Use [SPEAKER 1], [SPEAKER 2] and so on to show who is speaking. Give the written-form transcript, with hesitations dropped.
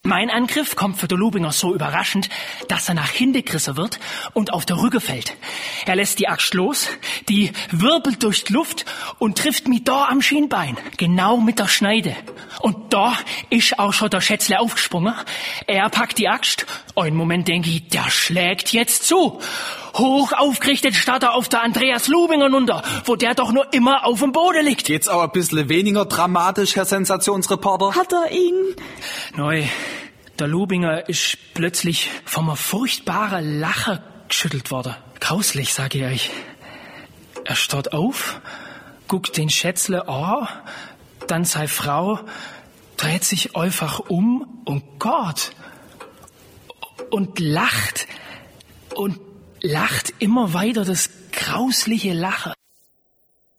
[SPEAKER 1] Mein Angriff kommt für den Lubinger so überraschend, dass er nach hinten gerissen wird und auf der Rücken fällt. Er lässt die Axt los, die wirbelt durch die Luft und trifft mich da am Schienbein, genau mit der Schneide. Und da ist auch schon der Schätzle aufgesprungen. Er packt die Axt. Einen Moment denke ich, der schlägt jetzt zu. Hoch aufgerichtet starrt er auf der Andreas Lubinger runter, wo der doch nur immer auf dem Boden liegt.
[SPEAKER 2] Jetzt aber ein bisschen weniger dramatisch, Herr Sensationsreporter.
[SPEAKER 3] Hat er ihn?
[SPEAKER 1] Neu, der Lubinger ist plötzlich von einem furchtbaren Lachen geschüttelt worden. Grauslich, sag ich euch. Er steht auf, guckt den Schätzle an, dann seine Frau, dreht sich einfach um und Gott. Und lacht immer weiter das grausliche Lachen.